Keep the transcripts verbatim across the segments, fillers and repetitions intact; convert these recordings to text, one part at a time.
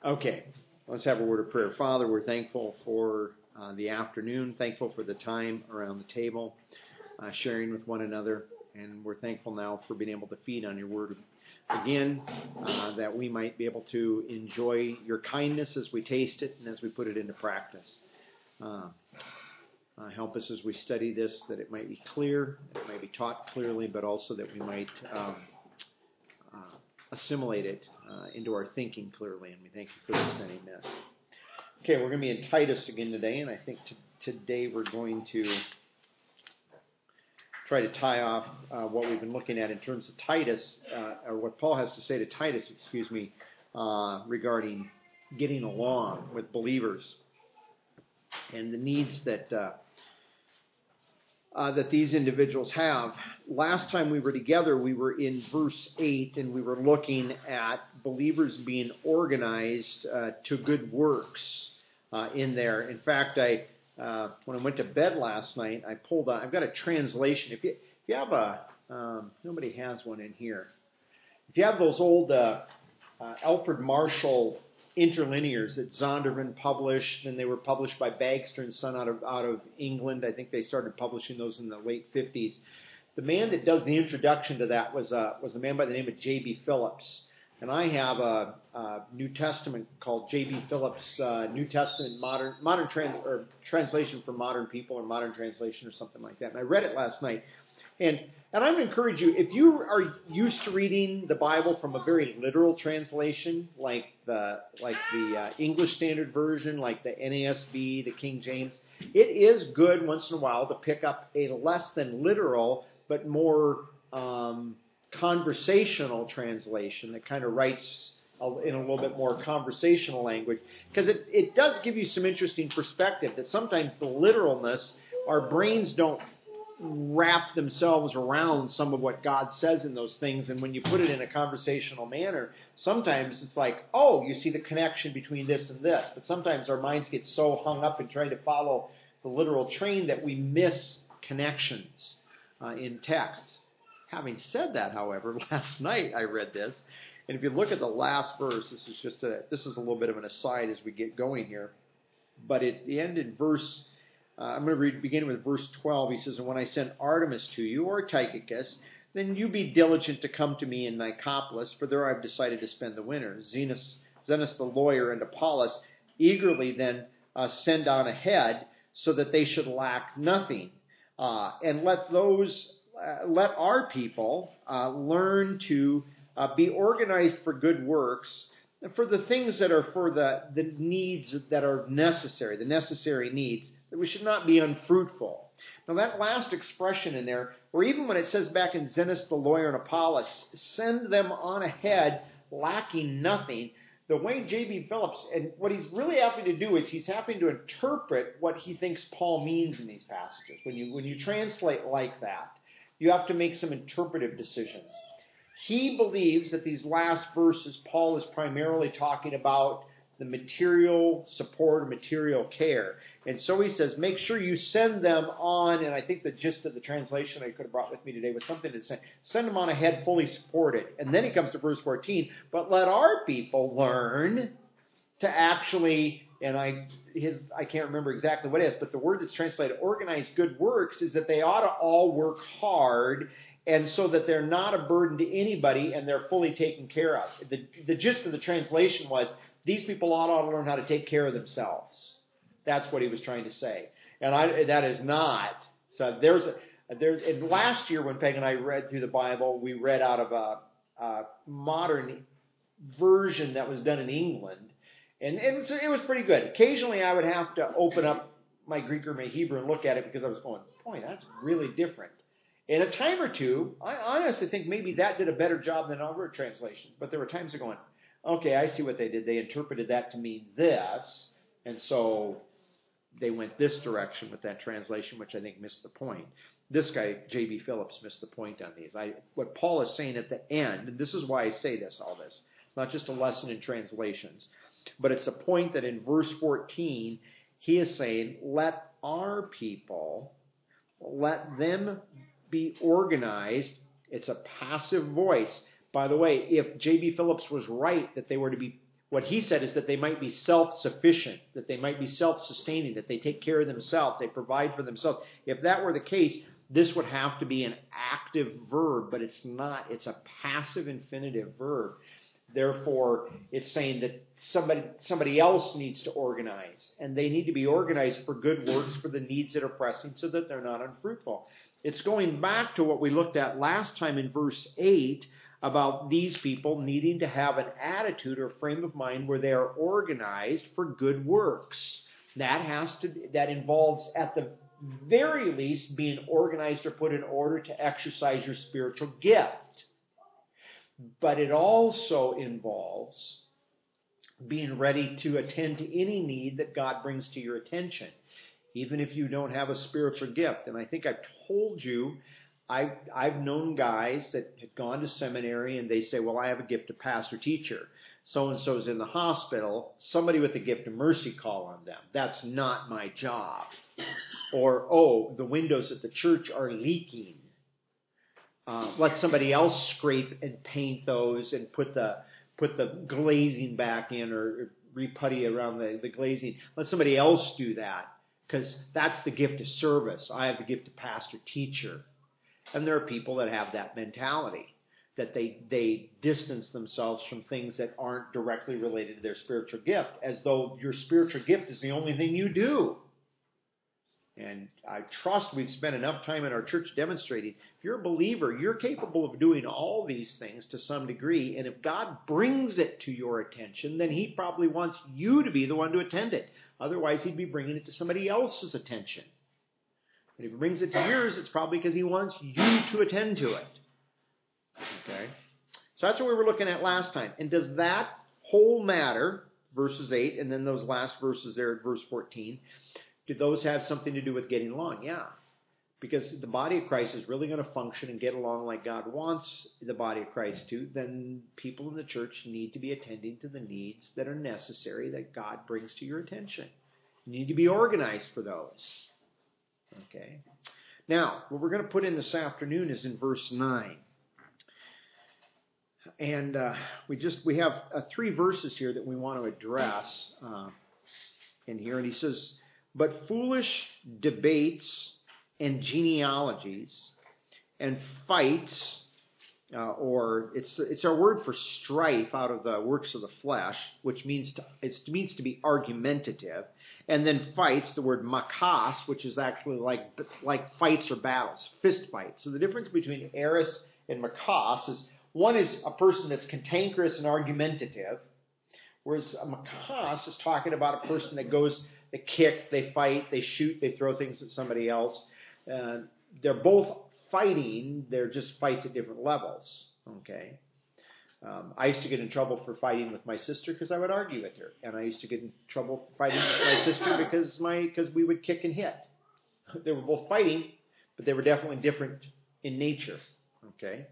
Okay, let's have a word of prayer. Father, we're thankful for uh, the afternoon, thankful for the time around the table, uh, sharing with one another, and we're thankful now for being able to feed on your word again, uh, that we might be able to enjoy your kindness as we taste it and as we put it into practice. Uh, uh, help us as we study this, that it might be clear, that it might be taught clearly, but also that we might um, uh, assimilate it uh, into our thinking clearly. And we thank you for this, and amen. Okay, we're going to be in Titus again today, and I think t- today we're going to try to tie off uh, what we've been looking at in terms of Titus, uh, or what Paul has to say to Titus, excuse me, uh, regarding getting along with believers and the needs that uh, uh, that these individuals have. Last time we were together, we were in verse eight, and we were looking at believers being organized uh, to good works uh, in there. In fact, I uh, when I went to bed last night, I pulled out, I've got a translation. If you, if you have a, um, nobody has one in here. If you have those old uh, uh, Alfred Marshall interlinears that Zondervan published, and they were published by Bagster and Son out of out of England. I think they started publishing those in the late fifties. The man that does the introduction to that was a was a man by the name of J B Phillips, and I have a, a New Testament called J B Phillips uh, New Testament Modern Modern trans or Translation for Modern People, or Modern Translation, or something like that. And I read it last night. And and I would encourage you, if you are used to reading the Bible from a very literal translation, like the like the uh, English Standard Version, like the N A S B, the King James, it is good once in a while to pick up a less than literal but more um, conversational translation that kind of writes in a little bit more conversational language, because it, it does give you some interesting perspective that sometimes the literalness, our brains don't wrap themselves around some of what God says in those things, and when you put it in a conversational manner, sometimes it's like, oh, you see the connection between this and this, but sometimes our minds get so hung up in trying to follow the literal train that we miss connections uh, in texts. Having said that, however, last night I read this, and if you look at the last verse, this is just a this is a little bit of an aside as we get going here, but at the end in verse Uh, I'm going to read, begin with verse twelve. He says, "And when I send Artemas to you, or Tychicus, then you be diligent to come to me in Nicopolis, for there I have decided to spend the winter. Zenos, Zenos the lawyer and Apollos eagerly then uh, send on ahead, so that they should lack nothing. Uh, and let those, uh, let our people uh, learn to uh, be organized for good works, for the things that are for the, the needs that are necessary, the necessary needs, that we should not be unfruitful." Now that last expression in there, or even when it says back in Zenos the lawyer and Apollos, send them on ahead, lacking nothing, the way J B Phillips, and what he's really having to do is he's having to interpret what he thinks Paul means in these passages. When you when you translate like that, you have to make some interpretive decisions. He believes that these last verses, Paul is primarily talking about the material support, material care. And so he says, make sure you send them on, and I think the gist of the translation I could have brought with me today was something to say, send them on ahead fully supported. And then he comes to verse fourteen, but let our people learn to actually, and I his I can't remember exactly what it is, but the word that's translated organize good works is that they ought to all work hard, and so that they're not a burden to anybody and they're fully taken care of. The, the gist of the translation was, these people ought to learn how to take care of themselves. That's what he was trying to say. And I, that is not. So there's a, there, and last year when Peg and I read through the Bible, we read out of a, a modern version that was done in England. And, and so it was pretty good. Occasionally I would have to open up my Greek or my Hebrew and look at it because I was going, boy, that's really different. In a time or two, I honestly think maybe that did a better job than our translation. But there were times of going, okay, I see what they did. They interpreted that to mean this, and so they went this direction with that translation, which I think missed the point. This guy, J B Phillips, missed the point on these. I, what Paul is saying at the end, and this is why I say this, all this, it's not just a lesson in translations, but it's a point that in verse fourteen, he is saying, let our people, let them be organized. It's a passive voice. By the way, if J B Phillips was right that they were to be What he said is that they might be self-sufficient, that they might be self-sustaining, that they take care of themselves, they provide for themselves. If that were the case, this would have to be an active verb, but it's not. It's a passive infinitive verb. Therefore, it's saying that somebody somebody else needs to organize, and they need to be organized for good works, for the needs that are pressing, so that they're not unfruitful. It's going back to what we looked at last time in verse eight, about these people needing to have an attitude or frame of mind where they are organized for good works. That has to that involves at the very least being organized or put in order to exercise your spiritual gift. But it also involves being ready to attend to any need that God brings to your attention, even if you don't have a spiritual gift. And I think I've told you, I've, I've known guys that had gone to seminary and they say, well, I have a gift of pastor teacher. So-and-so's in the hospital. Somebody with a gift of mercy call on them. That's not my job. Or, oh, the windows at the church are leaking. Uh, let somebody else scrape and paint those and put the put the glazing back in, or reputty around the, the glazing. Let somebody else do that, because that's the gift of service. I have the gift of pastor teacher. And there are people that have that mentality, that they, they distance themselves from things that aren't directly related to their spiritual gift, as though your spiritual gift is the only thing you do. And I trust we've spent enough time in our church demonstrating, if you're a believer, you're capable of doing all these things to some degree. And if God brings it to your attention, then he probably wants you to be the one to attend it. Otherwise, he'd be bringing it to somebody else's attention. And if he brings it to yours, it's probably because he wants you to attend to it. Okay? So that's what we were looking at last time. And does that whole matter, verses eight, and then those last verses there at verse fourteen, do those have something to do with getting along? Yeah. Because the body of Christ is really going to function and get along like God wants the body of Christ to, then people in the church need to be attending to the needs that are necessary that God brings to your attention. You need to be organized for those. Okay. Now, what we're going to put in this afternoon is in verse nine. And uh, we just we have uh, three verses here that we want to address uh, in here. And he says, but foolish debates and genealogies and fights, uh, or it's it's our word for strife out of the works of the flesh, which means to, it means to be argumentative. And then fights, the word makas, which is actually like like fights or battles, fist fights. So the difference between eris and makas is, one is a person that's cantankerous and argumentative, whereas a makas is talking about a person that goes, they kick, they fight, they shoot, they throw things at somebody else. Uh, they're both fighting, they're just fights at different levels. Okay. Um, I used to get in trouble for fighting with my sister because I would argue with her, and I used to get in trouble for fighting with my sister because my because we would kick and hit. They were both fighting, but they were definitely different in nature. Okay.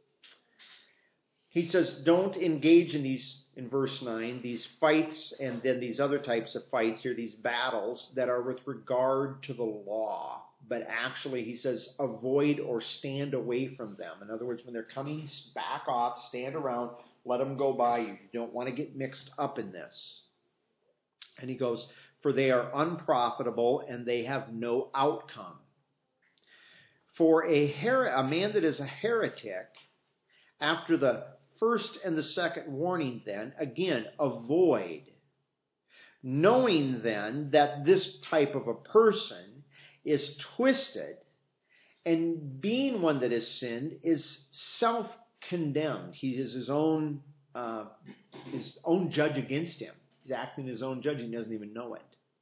He says, don't engage in these, in verse nine, these fights and then these other types of fights here, these battles that are with regard to the law. But actually, he says, avoid or stand away from them. In other words, when they're coming, back off, stand around, let them go by you. You don't want to get mixed up in this. And he goes, for they are unprofitable and they have no outcome. For a, her- a man that is a heretic, after the first and the second warning then, again, avoid. Knowing then that this type of a person is twisted, and being one that has sinned is self-condemned. He is his own uh, his own judge against him. He's acting his own judge. He doesn't even know it.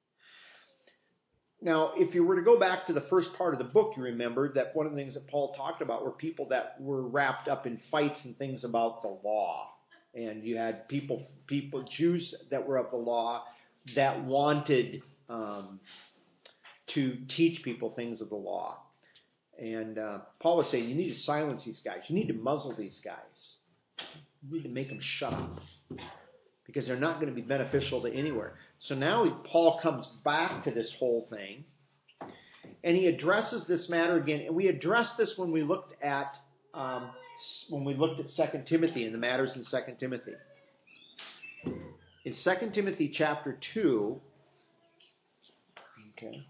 Now, if you were to go back to the first part of the book, you remember that one of the things that Paul talked about were people that were wrapped up in fights and things about the law. And you had people, people, Jews that were of the law that wanted um, to teach people things of the law. And uh, Paul was saying, you need to silence these guys. You need to muzzle these guys. You need to make them shut up, because they're not going to be beneficial to anywhere. So now Paul comes back to this whole thing, and he addresses this matter again. And we addressed this when we looked at um, when we looked at Second Timothy and the matters in Second Timothy. in Second Timothy chapter two, okay,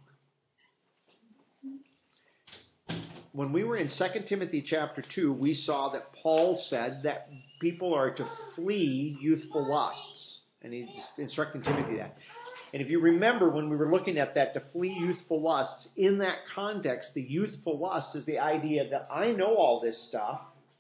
when we were in Second Timothy chapter two, we saw that Paul said that people are to flee youthful lusts. And he's instructing Timothy that. And if you remember when we were looking at that, to flee youthful lusts, in that context, the youthful lust is the idea that I know all this stuff,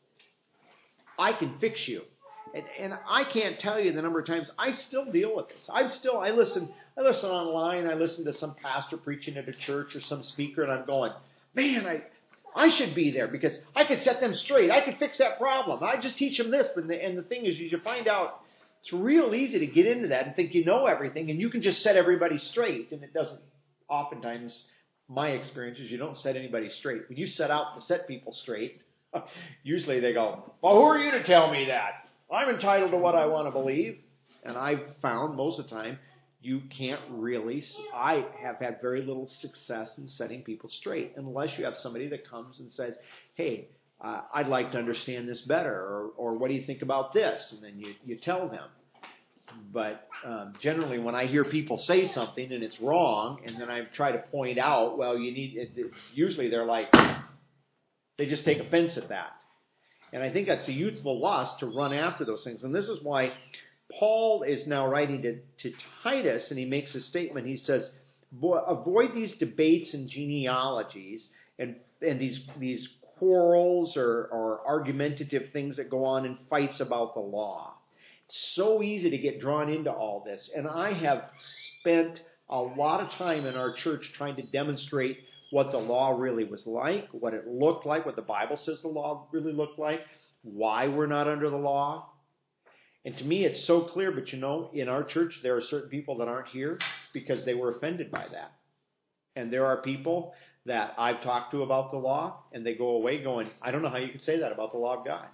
I can fix you. And, and I can't tell you the number of times I still deal with this. I still, I listen, I listen online, I listen to some pastor preaching at a church or some speaker, and I'm going, man, I, I should be there because I could set them straight. I could fix that problem. I just teach them this. But the, and the thing is, you find out it's real easy to get into that and think you know everything, and you can just set everybody straight, and it doesn't. Oftentimes, my experience is you don't set anybody straight. When you set out to set people straight, usually they go, well, who are you to tell me that? I'm entitled to what I want to believe. And I've found most of the time you can't really, I have had very little success in setting people straight unless you have somebody that comes and says, hey, uh, I'd like to understand this better, or, or what do you think about this? And then you, you tell them. But um, generally when I hear people say something and it's wrong, and then I try to point out, well, you need, it, it, usually they're like, they just take offense at that. And I think that's a youthful lust to run after those things. And this is why Paul is now writing to, to Titus, and he makes a statement. He says, avoid these debates and genealogies and, and these, these quarrels or, or argumentative things that go on in fights about the law. It's so easy to get drawn into all this. And I have spent a lot of time in our church trying to demonstrate what the law really was like, what it looked like, what the Bible says the law really looked like, why we're not under the law. And to me, it's so clear, but you know, in our church, there are certain people that aren't here because they were offended by that. And there are people that I've talked to about the law, and they go away going, I don't know how you can say that about the law of God.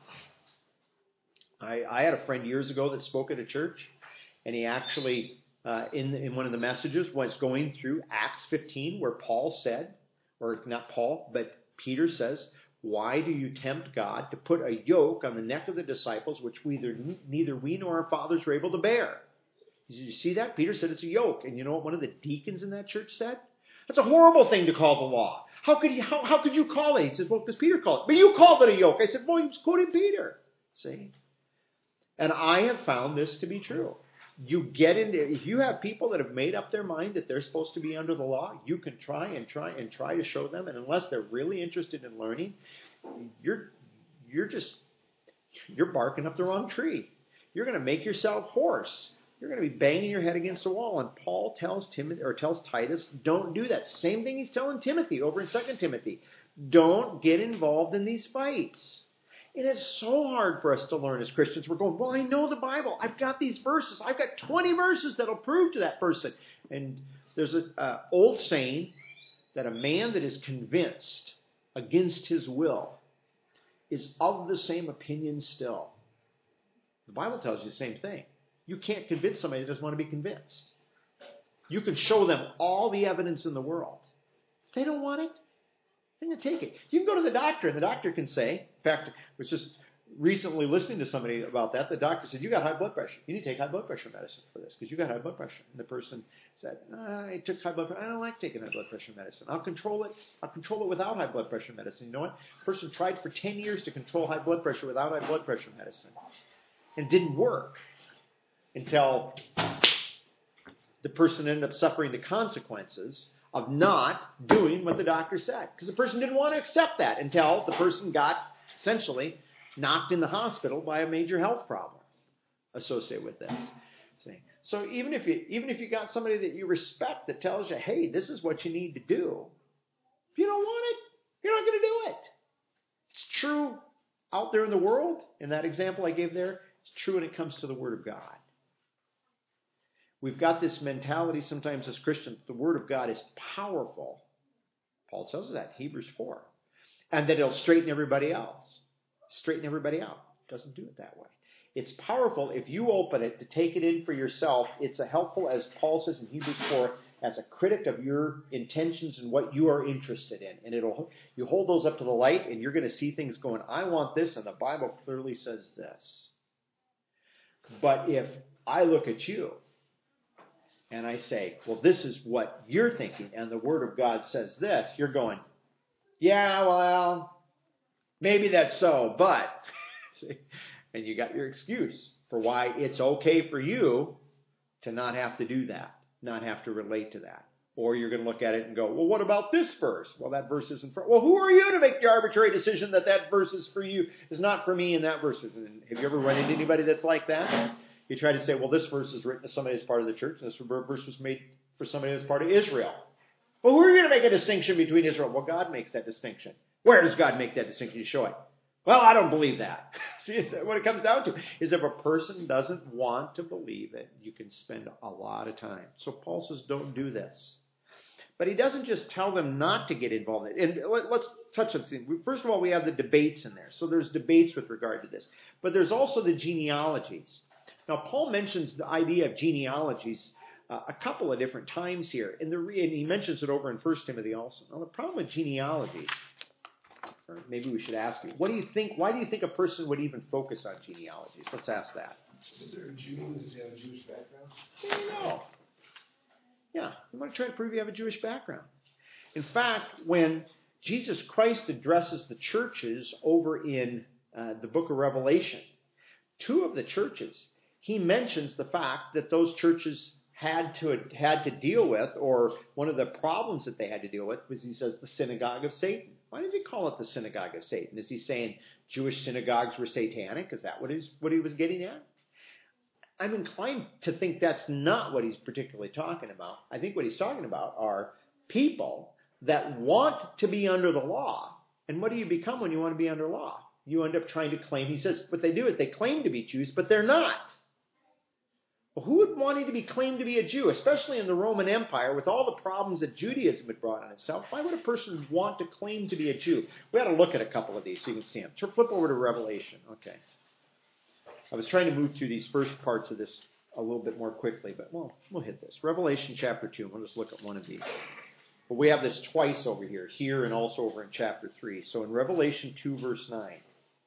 I, I had a friend years ago that spoke at a church, and he actually, uh, in, in one of the messages, was going through Acts fifteen, where Paul said, or not Paul, but Peter says, why do you tempt God to put a yoke on the neck of the disciples, which we either, neither we nor our fathers were able to bear? Did you see that? Peter said it's a yoke. And you know what one of the deacons in that church said? That's a horrible thing to call the law. How could you, how, how could you call it? He says, well, because Peter called it. But you called it a yoke. I said, well, he was quoting Peter. See? And I have found this to be true. You get into, if you have people that have made up their mind that they're supposed to be under the law, you can try and try and try to show them. And unless they're really interested in learning, you're, you're just, you're barking up the wrong tree. You're going to make yourself hoarse. You're going to be banging your head against the wall. And Paul tells Timothy, or tells Titus, don't do that. Same thing he's telling Timothy over in Second Timothy. Don't get involved in these fights. It is so hard for us to learn as Christians. We're going, well, I know the Bible. I've got these verses. I've got twenty verses that'll prove to that person. And there's an uh, old saying that a man that is convinced against his will is of the same opinion still. The Bible tells you the same thing. You can't convince somebody that doesn't want to be convinced. You can show them all the evidence in the world. If they don't want it, they're going to take it. You can go to the doctor, and the doctor can say, in fact, I was just recently listening to somebody about that. The doctor said, you got high blood pressure. You need to take high blood pressure medicine for this because you got high blood pressure. And the person said, I took high blood pressure. I don't like taking high blood pressure medicine. I'll control it. I'll control it without high blood pressure medicine. You know what? The person tried for ten years to control high blood pressure without high blood pressure medicine. And it didn't work until the person ended up suffering the consequences of not doing what the doctor said. Because the person didn't want to accept that until the person got essentially knocked in the hospital by a major health problem associated with this. See? So even if you even if you got somebody that you respect that tells you, hey, this is what you need to do, if you don't want it, you're not going to do it. It's true out there in the world. In that example I gave there, it's true when it comes to the Word of God. We've got this mentality sometimes as Christians, the Word of God is powerful. Paul tells us that, Hebrews four. And that it'll straighten everybody else. Straighten everybody out. It doesn't do it that way. It's powerful if you open it to take it in for yourself. It's a helpful, as Paul says in Hebrews four, as a critic of your intentions and what you are interested in. And it'll you hold those up to the light and you're going to see things going, I want this, and the Bible clearly says this. But if I look at you and I say, well, this is what you're thinking, and the Word of God says this, you're going, yeah, well, maybe that's so, but, see, and you got your excuse for why it's okay for you to not have to do that, not have to relate to that. Or you're going to look at it and go, well, what about this verse? Well, that verse isn't for, well, who are you to make the arbitrary decision that that verse is for you, is not for me and that verse is? And have you ever run into anybody that's like that? You try to say, well, this verse is written to somebody that's part of the church, and this verse was made for somebody that's part of Israel. Well, who are you to make a distinction between Israel? Well, God makes that distinction. Where does God make that distinction? You show it. Well, I don't believe that. See, it's, what it comes down to is if a person doesn't want to believe it, you can spend a lot of time. So Paul says, don't do this. But he doesn't just tell them not to get involved in it. And let's touch on things. First of all, we have the debates in there. So there's debates with regard to this. But there's also the genealogies. Now, Paul mentions the idea of genealogies uh, a couple of different times here. And, the, and he mentions it over in First Timothy also. Now, the problem with genealogies, or maybe we should ask you, what do you think, why do you think a person would even focus on genealogies? Let's ask that. Is there a Jew? Does he have a Jewish background? I don't know. Yeah, you want to try to prove you have a Jewish background. In fact, when Jesus Christ addresses the churches over in uh, the book of Revelation, two of the churches, he mentions the fact that those churches had to had to deal with, or one of the problems that they had to deal with was, he says, the synagogue of Satan. Why does he call it the synagogue of Satan? Is he saying Jewish synagogues were satanic? Is that what he's, what he was getting at? I'm inclined to think that's not what he's particularly talking about. I think what he's talking about are people that want to be under the law. And what do you become when you want to be under law? You end up trying to claim, he says, what they do is they claim to be Jews, but they're not. Well, who would want to be claimed to be a Jew, especially in the Roman Empire with all the problems that Judaism had brought on itself? Why would a person want to claim to be a Jew? We ought to look at a couple of these so you can see them. Flip over to Revelation. Okay. I was trying to move through these first parts of this a little bit more quickly, but well, we'll hit this. Revelation chapter two. We'll just look at one of these. But we have this twice over here, here and also over in chapter three. So in Revelation two, verse nine.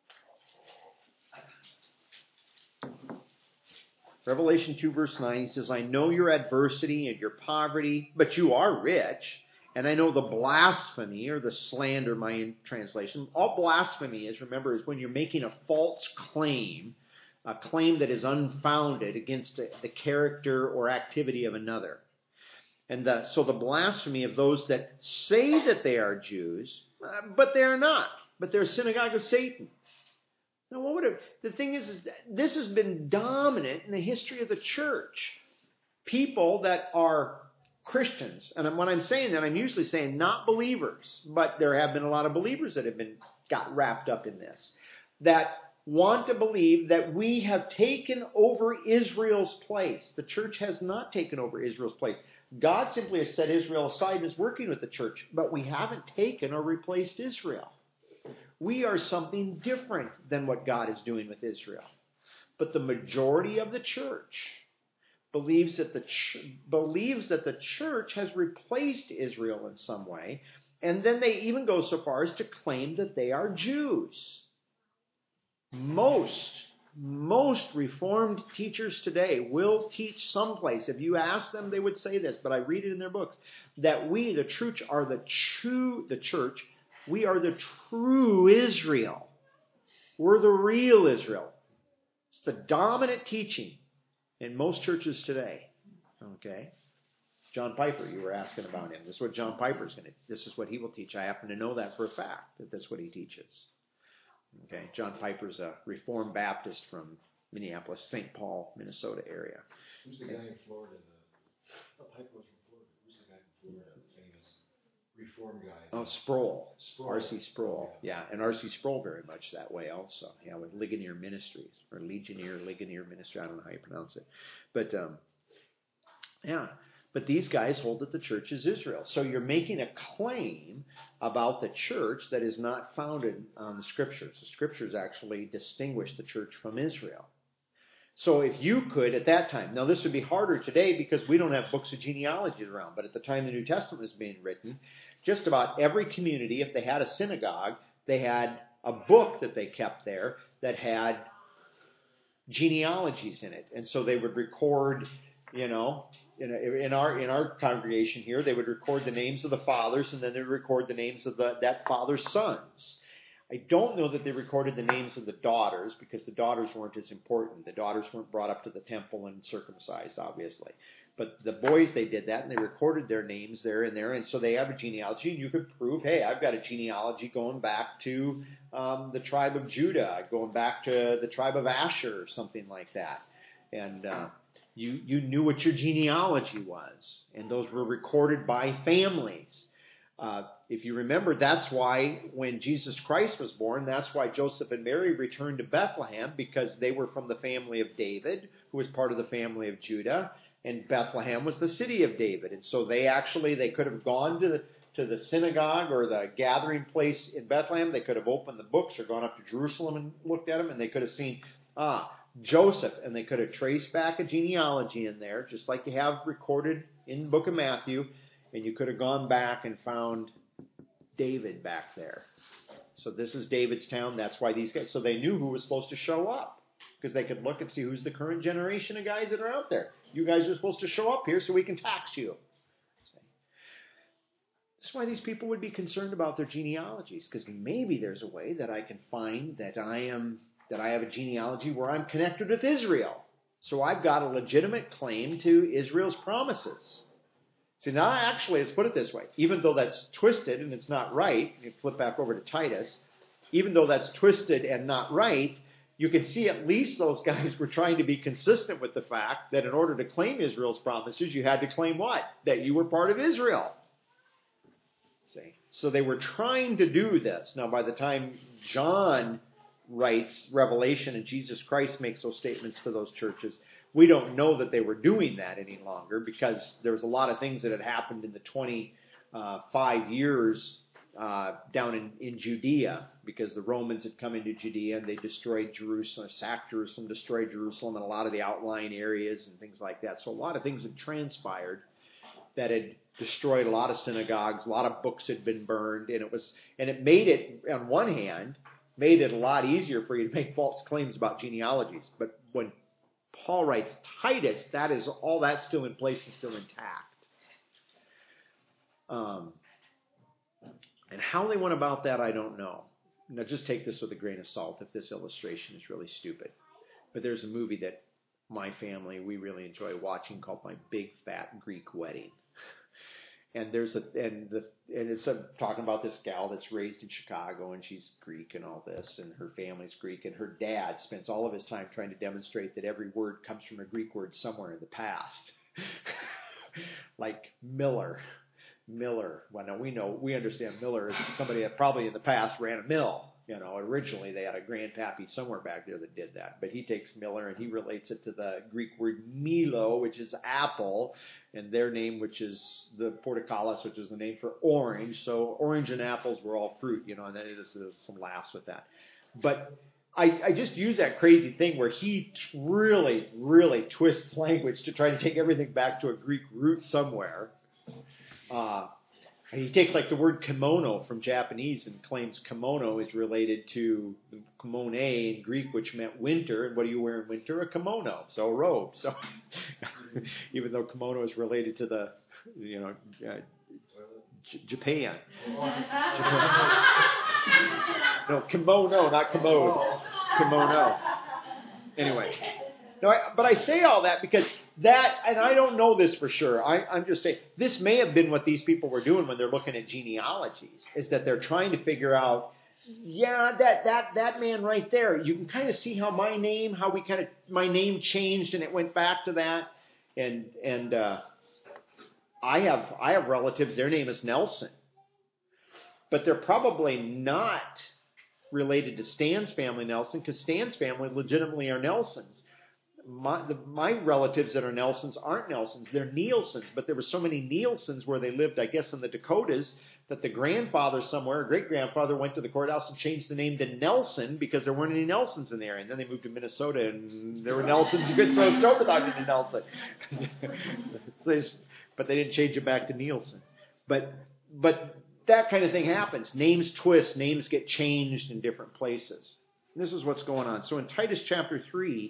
Revelation two, verse nine, he says, I know your adversity and your poverty, but you are rich. And I know the blasphemy or the slander, my translation. All blasphemy is, remember, is when you're making a false claim, a claim that is unfounded against the character or activity of another. And the, so the blasphemy of those that say that they are Jews, uh, but they are not. But they're a synagogue of Satan. Now, what would it, the thing is, is that this has been dominant in the history of the church. People that are Christians, and when I'm saying that, I'm usually saying not believers, but there have been a lot of believers that have been got wrapped up in this, that want to believe that we have taken over Israel's place. The church has not taken over Israel's place. God simply has set Israel aside and is working with the church, but we haven't taken or replaced Israel. We are something different than what God is doing with Israel. But the majority of the church believes that the ch- believes that the church has replaced Israel in some way, and then they even go so far as to claim that they are Jews. Most, most Reformed teachers today will teach someplace. If you ask them, they would say this, but I read it in their books, that we, the church, are the true, the church, we are the true Israel. We're the real Israel. It's the dominant teaching in most churches today. Okay? John Piper, you were asking about him. This is what John Piper's going to, this is what he will teach. I happen to know that for a fact, that that's what he teaches. Okay? John Piper's a Reformed Baptist from Minneapolis, Saint Paul, Minnesota area. Who's the guy in Florida? The, oh, Piper was from Florida. Who's the guy in Florida? The famous Reform guy. Oh, Sproul. Sproul. R C Sproul. Yeah, and R C Sproul very much that way also. Yeah, with Ligonier Ministries, or Legionnaire, Ligonier Ministry. I don't know how you pronounce it. But, um, yeah. But these guys hold that the church is Israel. So you're making a claim about the church that is not founded on the Scriptures. The Scriptures actually distinguish the church from Israel. So if you could, at that time, now this would be harder today because we don't have books of genealogy around, but at the time the New Testament was being written, just about every community, if they had a synagogue, they had a book that they kept there that had genealogies in it. And so they would record, you know, in, a, in our in our congregation here, they would record the names of the fathers, and then they would record the names of the, that father's sons. I don't know that they recorded the names of the daughters, because the daughters weren't as important. The daughters weren't brought up to the temple and circumcised, obviously. But the boys, they did that, and they recorded their names there and there. And so they have a genealogy, and you could prove, hey, I've got a genealogy going back to um, the tribe of Judah, going back to the tribe of Asher, or something like that. And uh, you, you knew what your genealogy was. And those were recorded by families. Uh, if you remember, that's why when Jesus Christ was born, that's why Joseph and Mary returned to Bethlehem, because they were from the family of David, who was part of the family of Judah, and Bethlehem was the city of David. And so they actually, they could have gone to the, to the synagogue or the gathering place in Bethlehem. They could have opened the books or gone up to Jerusalem and looked at them, and they could have seen, ah, Joseph, and they could have traced back a genealogy in there, just like you have recorded in the book of Matthew. And you could have gone back and found David back there. So this is David's town. That's why these guys, so they knew who was supposed to show up, because they could look and see who's the current generation of guys that are out there. You guys are supposed to show up here so we can tax you. That's why these people would be concerned about their genealogies, because maybe there's a way that I can find that I am, that I have a genealogy where I'm connected with Israel. So I've got a legitimate claim to Israel's promises. See, now actually, let's put it this way. Even though that's twisted and it's not right, you flip back over to Titus, even though that's twisted and not right, you can see at least those guys were trying to be consistent with the fact that in order to claim Israel's promises, you had to claim what? That you were part of Israel. See? So they were trying to do this. Now, by the time John writes Revelation and Jesus Christ makes those statements to those churches, we don't know that they were doing that any longer, because there was a lot of things that had happened in the twenty-five years uh, down in, in Judea, because the Romans had come into Judea and they destroyed Jerusalem, sacked Jerusalem, destroyed Jerusalem and a lot of the outlying areas and things like that. So a lot of things had transpired that had destroyed a lot of synagogues, a lot of books had been burned, and it was and it made it, on one hand, made it a lot easier for you to make false claims about genealogies. But when Paul writes Titus, that is all that's still in place and still intact. Um, and how they went about that, I don't know. Now, just take this with a grain of salt if this illustration is really stupid. But there's a movie that my family, we really enjoy watching, called My Big Fat Greek Wedding. And there's a and the and it's a, talking about this gal that's raised in Chicago, and she's Greek and all this, and her family's Greek, and her dad spends all of his time trying to demonstrate that every word comes from a Greek word somewhere in the past, like Miller, Miller. Well, now we know we understand Miller is somebody that probably in the past ran a mill. You know, originally they had a grandpappy somewhere back there that did that. But he takes Miller and he relates it to the Greek word Milo, which is apple, and their name, which is the portakalos, which is the name for orange. So orange and apples were all fruit, you know, and then there's some laughs with that. But I, I just use that crazy thing where he really, really twists language to try to take everything back to a Greek root somewhere. Uh, He takes like the word kimono from Japanese and claims kimono is related to kimone in Greek, which meant winter. And what do you wear in winter? A kimono, so a robe. So even though kimono is related to the, you know, uh, J- Japan. Japan. No, kimono, not commode. Kimono. Anyway. No, I, but I say all that because that, and I don't know this for sure. I, I'm just saying, this may have been what these people were doing when they're looking at genealogies, is that they're trying to figure out, yeah, that that that man right there, you can kind of see how my name, how we kind of, my name changed and it went back to that. And and uh, I have I have relatives, their name is Nelson. But they're probably not related to Stan's family, Nelson, because Stan's family legitimately are Nelsons. My, the, my relatives that are Nelsons aren't Nelsons. They're Nielsen's. But there were so many Nielsen's where they lived, I guess, in the Dakotas, that the grandfather somewhere, great-grandfather, went to the courthouse and changed the name to Nelson because there weren't any Nelsons in the area. And then they moved to Minnesota, and there were Nelsons. You could throw stone without getting Nelson. so they just, but they didn't change it back to Nielsen. But but that kind of thing happens. Names twist. Names get changed in different places. And this is what's going on. So in Titus chapter three,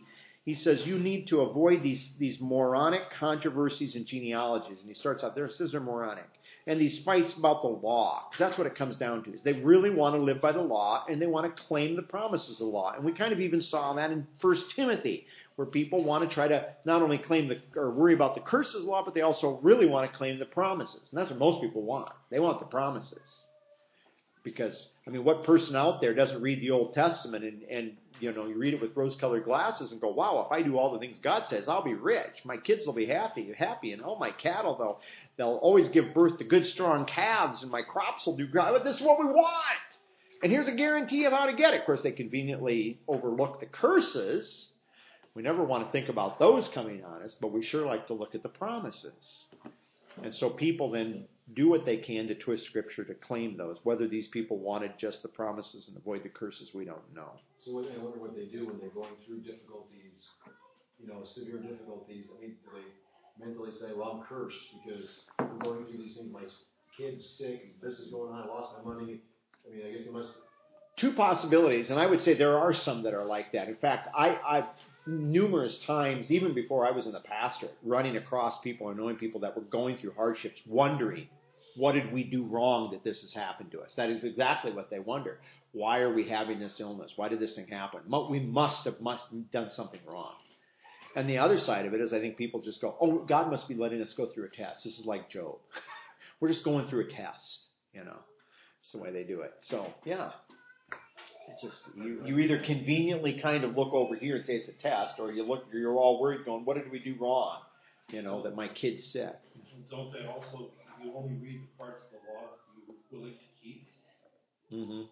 he says you need to avoid these, these moronic controversies and genealogies. And he starts out there, it says they're moronic. And these fights about the law, because that's what it comes down to, is they really want to live by the law, and they want to claim the promises of the law. And we kind of even saw that in First Timothy, where people want to try to not only claim the, or worry about the curses of the law, but they also really want to claim the promises. And that's what most people want. They want the promises. Because, I mean, what person out there doesn't read the Old Testament and, and you know, you read it with rose-colored glasses and go, wow, if I do all the things God says, I'll be rich. My kids will be happy, happy, and all my cattle, they'll, they'll always give birth to good, strong calves, and my crops will do good. But this is what we want. And here's a guarantee of how to get it. Of course, they conveniently overlook the curses. We never want to think about those coming on us, but we sure like to look at the promises. And so people then do what they can to twist Scripture to claim those. Whether these people wanted just the promises and avoid the curses, we don't know. So what, I wonder what they do when they're going through difficulties, you know, severe difficulties. I mean, do they mentally say, well, I'm cursed because I'm going through these things. My kid's sick, this is going on, I lost my money. I mean, I guess they must... Two possibilities, and I would say there are some that are like that. In fact, I, I've numerous times, even before I was in the pastorate, running across people or knowing people that were going through hardships, wondering, what did we do wrong that this has happened to us? That is exactly what they wonder. Why are we having this illness? Why did this thing happen? We must have must done something wrong. And the other side of it is I think people just go, oh, God must be letting us go through a test. This is like Job. We're just going through a test, you know. It's the way they do it. So, yeah. It's just, you, you either conveniently kind of look over here and say it's a test, or you look, you're all worried going, what did we do wrong? You know, that my kid's sick. Don't they also, you only read the parts of the law you're willing to keep? Mm-hmm.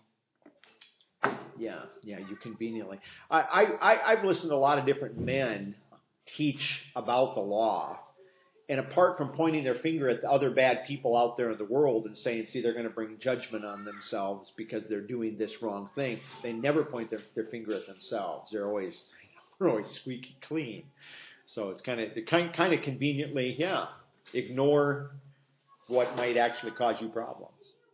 Yeah, yeah, you conveniently. I, I, I've listened to a lot of different men teach about the law, and apart from pointing their finger at the other bad people out there in the world and saying, see, they're going to bring judgment on themselves because they're doing this wrong thing, they never point their, their finger at themselves. They're always, they're always squeaky clean. So it's kind of, kind, kind of conveniently, yeah, ignore what might actually cause you problems.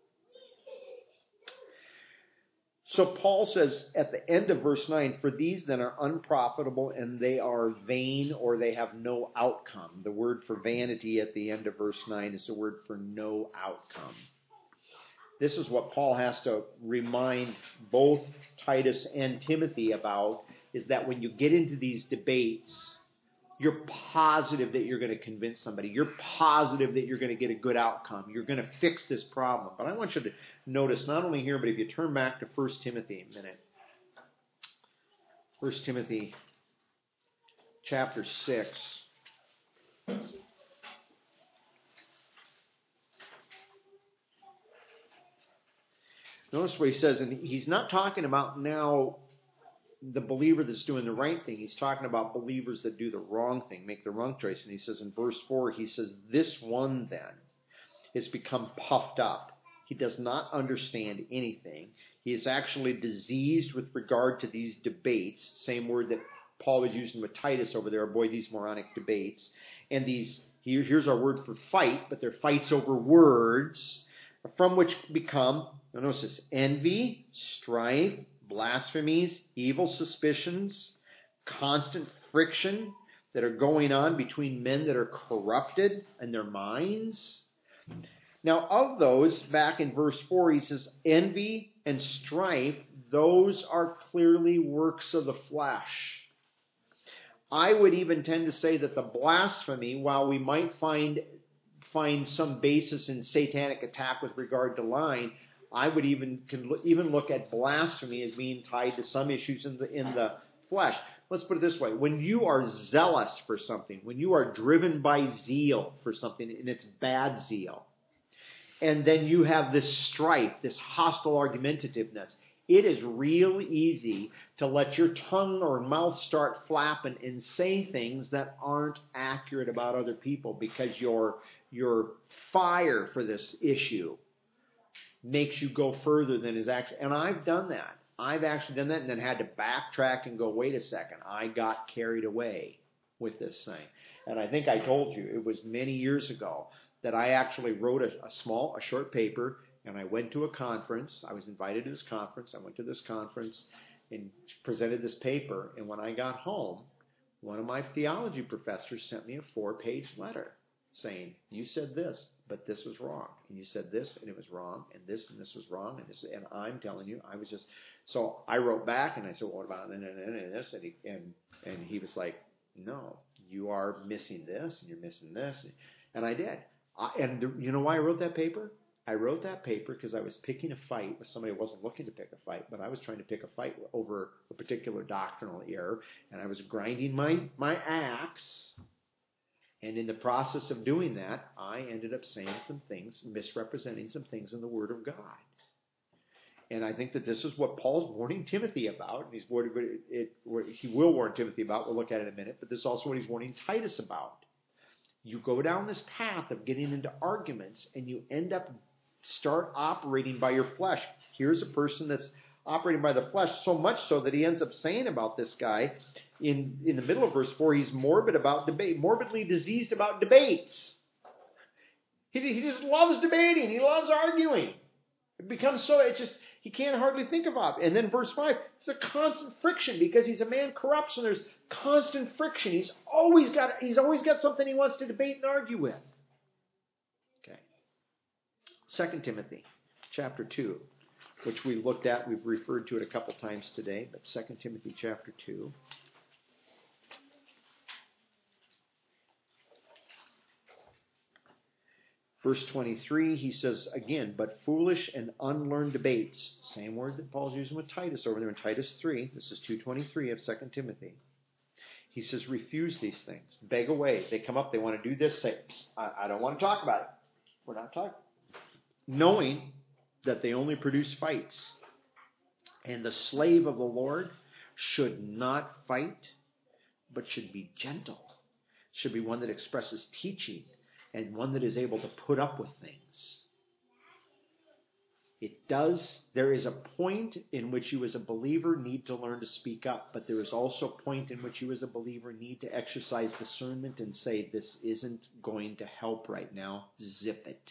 So Paul says at the end of verse nine, for these then are unprofitable and they are vain, or they have no outcome. The word for vanity at the end of verse nine is the word for no outcome. This is what Paul has to remind both Titus and Timothy about, is that when you get into these debates, you're positive that you're going to convince somebody. You're positive that you're going to get a good outcome. You're going to fix this problem. But I want you to notice, not only here, but if you turn back to First Timothy a minute. First Timothy chapter six. Notice what he says, and he's not talking about now the believer that's doing the right thing. He's talking about believers that do the wrong thing, make the wrong choice. And he says in verse four, he says, this one then has become puffed up. He does not understand anything. He is actually diseased with regard to these debates. Same word that Paul was using with Titus over there. Avoid these moronic debates. And these, here, here's our word for fight, but they're fights over words, from which become, notice this, envy, strife, blasphemies, evil suspicions, constant friction that are going on between men that are corrupted in their minds. Now, of those, back in verse four, he says, envy and strife, those are clearly works of the flesh. I would even tend to say that the blasphemy, while we might find find some basis in satanic attack with regard to lying, I would even can even look at blasphemy as being tied to some issues in the in the flesh. Let's put it this way. When you are zealous for something, when you are driven by zeal for something, and it's bad zeal, and then you have this strife, this hostile argumentativeness, it is real easy to let your tongue or mouth start flapping and say things that aren't accurate about other people because your your fire for this issue makes you go further than is actually, and I've done that. I've actually done that and then had to backtrack and go, wait a second, I got carried away with this thing. And I think I told you, it was many years ago that I actually wrote a, a small, a short paper, and I went to a conference. I was invited to this conference. I went to this conference and presented this paper. And when I got home, one of my theology professors sent me a four-page letter saying, you said this, but this was wrong. And you said this, and it was wrong, and this and this was wrong, and this, and I'm telling you, I was just, so I wrote back, and I said, well, what about and, and, and, and this? And he, and, and he was like, no, you are missing this, and you're missing this. And I did. I, and the, you know why I wrote that paper? I wrote that paper because I was picking a fight with somebody who wasn't looking to pick a fight, but I was trying to pick a fight over a particular doctrinal error, and I was grinding my, my axe. And in the process of doing that, I ended up saying some things, misrepresenting some things in the Word of God. And I think that this is what Paul's warning Timothy about. And he's warning, it, it, he will warn Timothy about. We'll look at it in a minute. But this is also what he's warning Titus about. You go down this path of getting into arguments, and you end up start operating by your flesh. Here's a person that's operating by the flesh, so much so that he ends up saying about this guy, in, in the middle of verse four, he's morbid about debate, morbidly diseased about debates. He, he just loves debating. He loves arguing. It becomes so, it's just, he can't hardly think about it. And then verse five, it's a constant friction because he's a man corrupts and there's constant friction. He's always got, he's always got something he wants to debate and argue with. Okay. Second Timothy chapter two, which we looked at, we've referred to it a couple times today, but Second Timothy chapter two. Verse twenty-three, he says again, but foolish and unlearned debates, same word that Paul's using with Titus over there in Titus three, this is two twenty-three of Second Timothy. He says, refuse these things, beg away. They come up, they want to do this, say, I, I don't want to talk about it. We're not talking. Knowing that they only produce fights. And the slave of the Lord should not fight, but should be gentle. Should be one that expresses teaching and one that is able to put up with things. It does, there is a point in which you as a believer need to learn to speak up, but there is also a point in which you as a believer need to exercise discernment and say, this isn't going to help right now, zip it.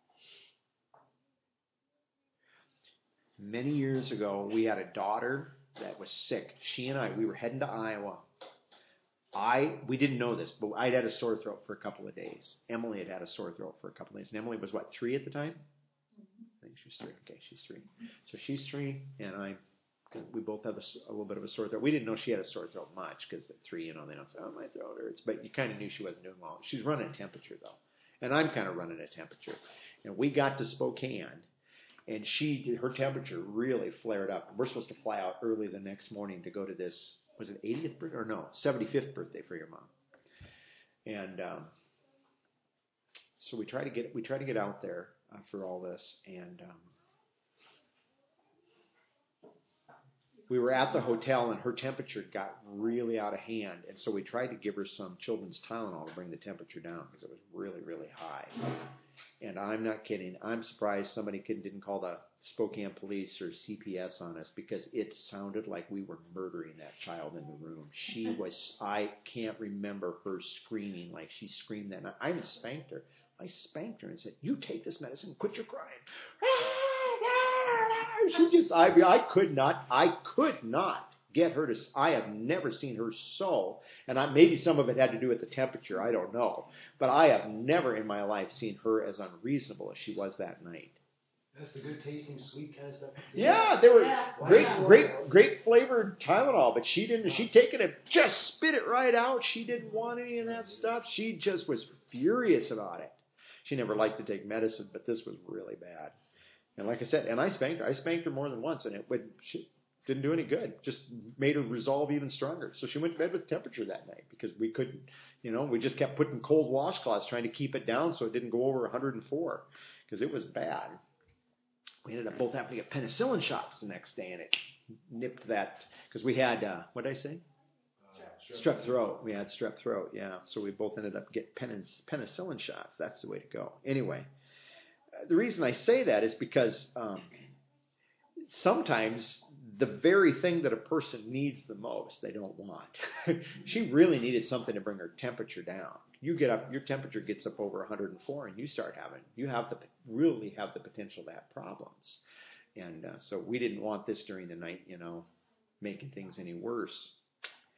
Many years ago, we had a daughter that was sick. She and I, we were heading to Iowa. I, we didn't know this, but I'd had a sore throat for a couple of days. Emily had had a sore throat for a couple of days. And Emily was, what, three at the time? I think she's three. Okay, she's three. So she's three, and I, we both have a, a little bit of a sore throat. We didn't know she had a sore throat much, because at three, you know, they don't say, oh, my throat hurts. But you kind of knew she wasn't doing well. She's running a temperature, though. And I'm kind of running a temperature. And we got to Spokane, and she, her temperature really flared up. We're supposed to fly out early the next morning to go to this, was it eightieth birthday? Or no, seventy-fifth birthday for your mom. And um, so we try to get we try to get out there uh, for all this. And um, we were at the hotel, and her temperature got really out of hand. And so we tried to give her some children's Tylenol to bring the temperature down because it was really, really high. And I'm not kidding. I'm surprised somebody didn't call the Spokane police or C P S on us, because it sounded like we were murdering that child in the room. She was, I can't remember her screaming like she screamed that night. I even spanked her. I spanked her and said, you take this medicine, quit your crying. She just, I, I could not, I could not get her to, I have never seen her so, and I, maybe some of it had to do with the temperature, I don't know, but I have never in my life seen her as unreasonable as she was that night. That's the good tasting, sweet kind of stuff. Yeah, they were Yeah. great, Wow. great, great flavored Tylenol, but she didn't, she'd taken it, just spit it right out. She didn't want any of that stuff. She just was furious about it. She never liked to take medicine, but this was really bad. And like I said, and I spanked her. I spanked her more than once, and it would, she didn't do any good. Just made her resolve even stronger. So she went to bed with temperature that night because we couldn't, you know, we just kept putting cold washcloths trying to keep it down so it didn't go over one hundred four because it was bad. We ended up both having to get penicillin shots the next day, and it nipped that, because we had, uh, what did I say? Uh, Strep throat. We had strep throat, yeah. So we both ended up getting penicillin shots. That's the way to go. Anyway, uh, the reason I say that is because um, sometimes the very thing that a person needs the most, they don't want. She really needed something to bring her temperature down. You get up, your temperature gets up over one hundred four, and you start having, you have the really have the potential to have problems. And uh, so we didn't want this during the night, you know, making things any worse.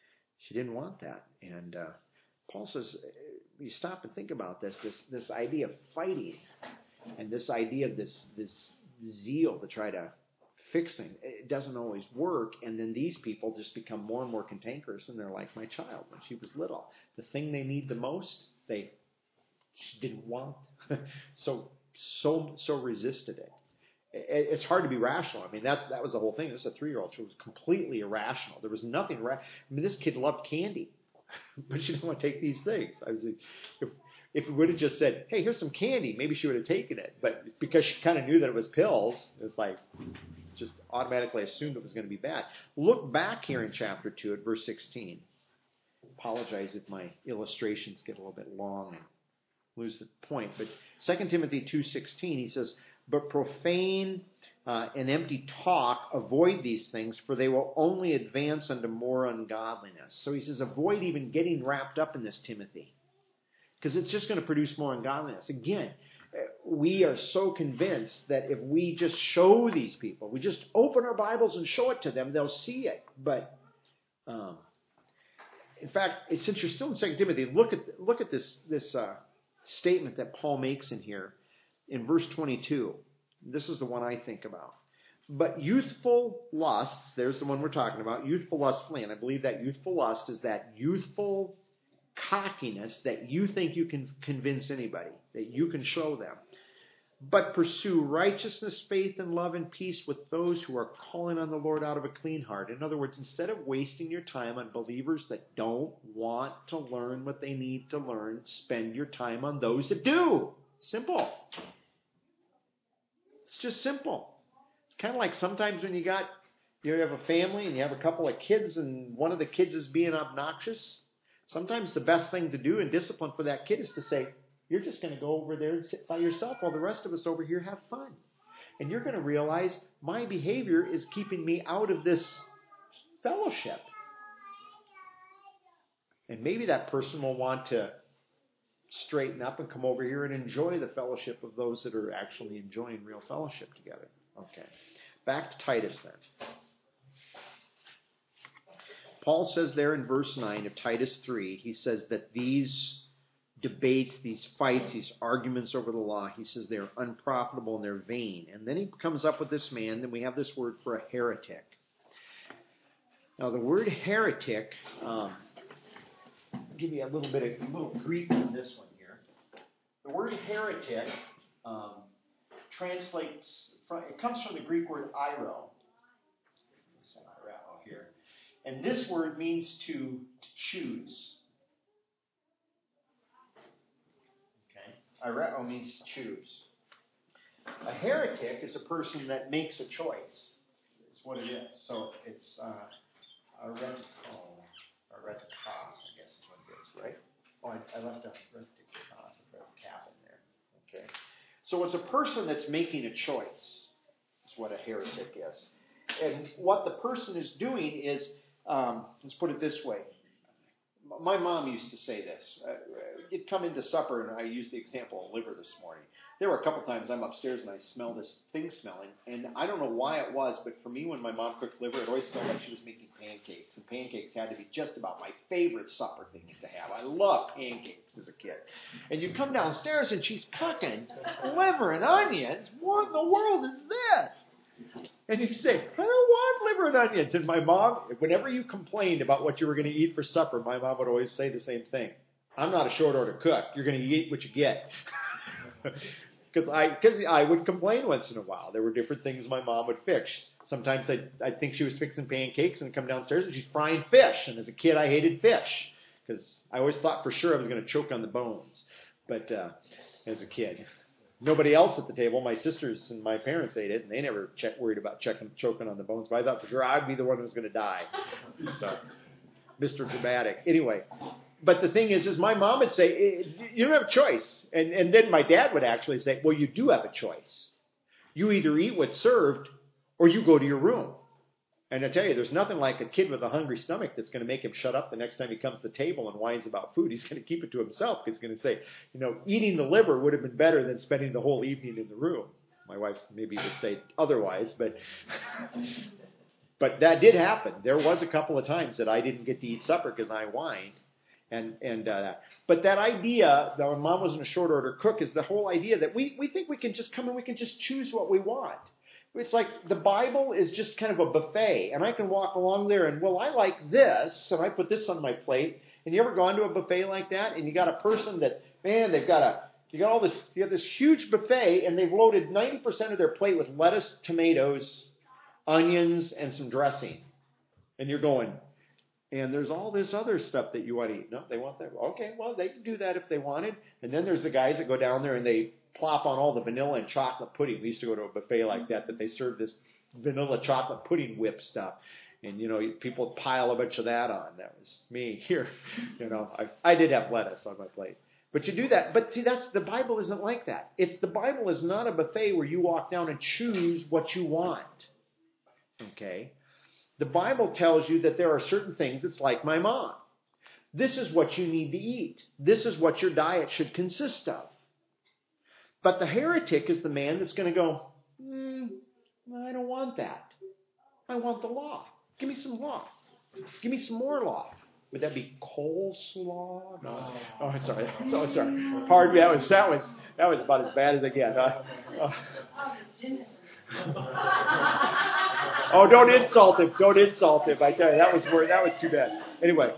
She didn't want that. And uh, Paul says, you stop and think about this, this this idea of fighting and this idea of this this zeal to try to fix things. It doesn't always work, and then these people just become more and more cantankerous, and they're like my child when she was little. The thing they need the most, they she didn't want, so so so resisted it. It's hard to be rational. I mean, that's that was the whole thing. This is a three-year-old. She was completely irrational. There was nothing. Ra- I mean, this kid loved candy, but she didn't want to take these things. I was like, if if we would have just said, "Hey, here's some candy," maybe she would have taken it. But because she kind of knew that it was pills, it's like just automatically assumed it was going to be bad. Look back here in chapter two at verse sixteen. Apologize if my illustrations get a little bit long and lose the point. But Second Timothy two sixteen, he says, "But profane uh, and empty talk, avoid these things, for they will only advance unto more ungodliness." So he says, avoid even getting wrapped up in this, Timothy, because it's just going to produce more ungodliness. Again, we are so convinced that if we just show these people, we just open our Bibles and show it to them, they'll see it. But um, in fact, since you're still in Second Timothy, look at look at this this uh, statement that Paul makes in here in verse twenty-two. This is the one I think about. "But youthful lusts," there's the one we're talking about, youthful lust flee. And I believe that youthful lust is that youthful cockiness that you think you can convince anybody, that you can show them. "But pursue righteousness, faith, and love, and peace with those who are calling on the Lord out of a clean heart." In other words, instead of wasting your time on believers that don't want to learn what they need to learn, spend your time on those that do. Simple. It's just simple. It's kind of like sometimes when you got, you have a family and you have a couple of kids and one of the kids is being obnoxious. Sometimes the best thing to do in discipline for that kid is to say, you're just going to go over there and sit by yourself while the rest of us over here have fun. And you're going to realize my behavior is keeping me out of this fellowship. And maybe that person will want to straighten up and come over here and enjoy the fellowship of those that are actually enjoying real fellowship together. Okay. Back to Titus then. Paul says there in verse nine of Titus three, he says that these debates, these fights, these arguments over the law, he says they're unprofitable and they're vain. And then he comes up with this man, then we have this word for a heretic. Now the word heretic, um, I'll give you a little bit of a little Greek on this one here. The word heretic um, translates, from, it comes from the Greek word eiro. Here. And this word means to, to choose. Okay. Aireo means to choose. A heretic is a person that makes a choice. Is what it is. So it's uh, aretico, aretikos, I guess is what it is, right? Oh, I, I left a retikos, I put a cap in there. Okay. So it's a person that's making a choice. Is what a heretic is. And what the person is doing is, um, let's put it this way. My mom used to say this. Uh, you'd come into supper, and I used the example of liver this morning. There were a couple times I'm upstairs and I smell this thing smelling, and I don't know why it was, but for me, when my mom cooked liver, it always smelled like she was making pancakes, and pancakes had to be just about my favorite supper thing to have. I loved pancakes as a kid. And you come downstairs, and she's cooking liver and onions. What in the world is this? And you say, I don't want liver and onions. And my mom, whenever you complained about what you were going to eat for supper, my mom would always say the same thing. I'm not a short order cook. You're going to eat what you get. Because I, cause I would complain once in a while. There were different things my mom would fix. Sometimes I'd, I'd think she was fixing pancakes and come downstairs and she's frying fish. And as a kid, I hated fish because I always thought for sure I was going to choke on the bones. But uh, as a kid. Nobody else at the table, my sisters and my parents ate it, and they never check, worried about checking, choking on the bones. But I thought for sure I'd be the one who was going to die. So, Mister Dramatic. Anyway, but the thing is, is my mom would say, you don't have a choice. And, and then my dad would actually say, well, you do have a choice. You either eat what's served or you go to your room. And I tell you, there's nothing like a kid with a hungry stomach that's going to make him shut up the next time he comes to the table and whines about food. He's going to keep it to himself. He's going to say, you know, eating the liver would have been better than spending the whole evening in the room. My wife maybe would say otherwise, but but that did happen. There was a couple of times that I didn't get to eat supper because I whined. And, and uh, but that idea, that when Mom wasn't a short order cook, is the whole idea that we, we think we can just come and we can just choose what we want. It's like the Bible is just kind of a buffet, and I can walk along there and, well, I like this, so I put this on my plate. And you ever gone to a buffet like that, and you got a person that, man, they've got a, you got all this, you have this huge buffet, and they've loaded ninety percent of their plate with lettuce, tomatoes, onions, and some dressing. And you're going, and there's all this other stuff that you want to eat. No, they want that. Okay, well, they can do that if they wanted. And then there's the guys that go down there and they plop on all the vanilla and chocolate pudding. We used to go to a buffet like that, that they serve this vanilla chocolate pudding whip stuff. And, you know, people pile a bunch of that on. That was me here. You know, I, I did have lettuce on my plate. But you do that. But see, that's the Bible isn't like that. It's the Bible is not a buffet where you walk down and choose what you want. Okay? The Bible tells you that there are certain things that's like my mom. This is what you need to eat. This is what your diet should consist of. But the heretic is the man that's going to go, mm, I don't want that. I want the law. Give me some law. Give me some more law. Would that be coleslaw? No. Oh, sorry. So sorry. Pardon me. That was that was that was about as bad as it gets. Huh? Oh. Oh, don't insult him. Don't insult him. I tell you, that was wor- that was too bad. Anyway.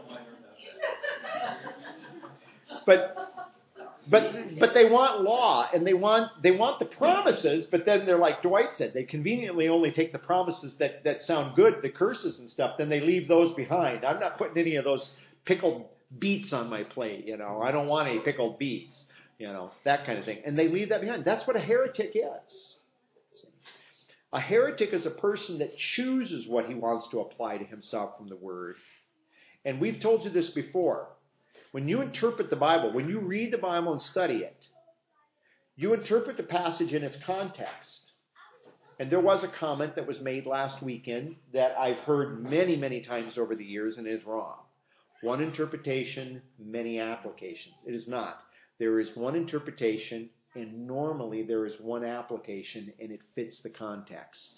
But but but they want law and they want they want the promises, but then they're like Dwight said, they conveniently only take the promises that, that sound good, the curses and stuff, then they leave those behind. I'm not putting any of those pickled beets on my plate, you know. I don't want any pickled beets, you know, that kind of thing. And they leave that behind. That's what a heretic is. A heretic is a person that chooses what he wants to apply to himself from the Word. And we've told you this before. When you interpret the Bible, when you read the Bible and study it, you interpret the passage in its context. And there was a comment that was made last weekend that I've heard many, many times over the years and is wrong. One interpretation, many applications. It is not. There is one interpretation, and normally there is one application, and it fits the context.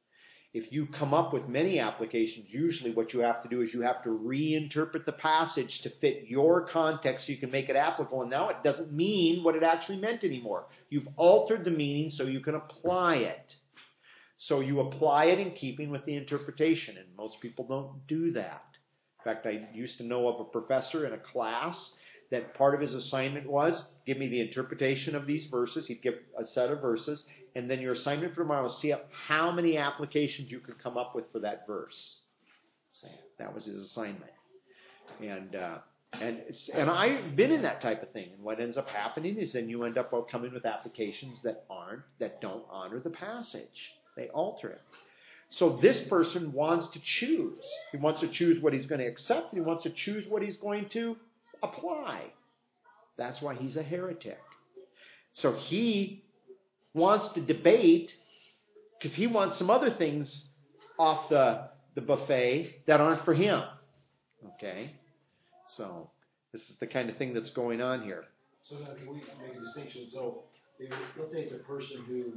If you come up with many applications, usually what you have to do is you have to reinterpret the passage to fit your context so you can make it applicable. And now it doesn't mean what it actually meant anymore. You've altered the meaning so you can apply it. So you apply it in keeping with the interpretation, and most people don't do that. In fact, I used to know of a professor in a class that part of his assignment was, give me the interpretation of these verses. He'd give a set of verses, and then your assignment for tomorrow was see how many applications you could come up with for that verse. So that was his assignment. And uh, and and I've been in that type of thing. And what ends up happening is then you end up coming with applications that aren't, that don't honor the passage. They alter it. So this person wants to choose. He wants to choose what he's going to accept, and he wants to choose what he's going to apply. That's why he's a heretic. So he wants to debate because he wants some other things off the, the buffet that aren't for him. Okay? So this is the kind of thing that's going on here. So now can we make a distinction? So if, let's say it's a person who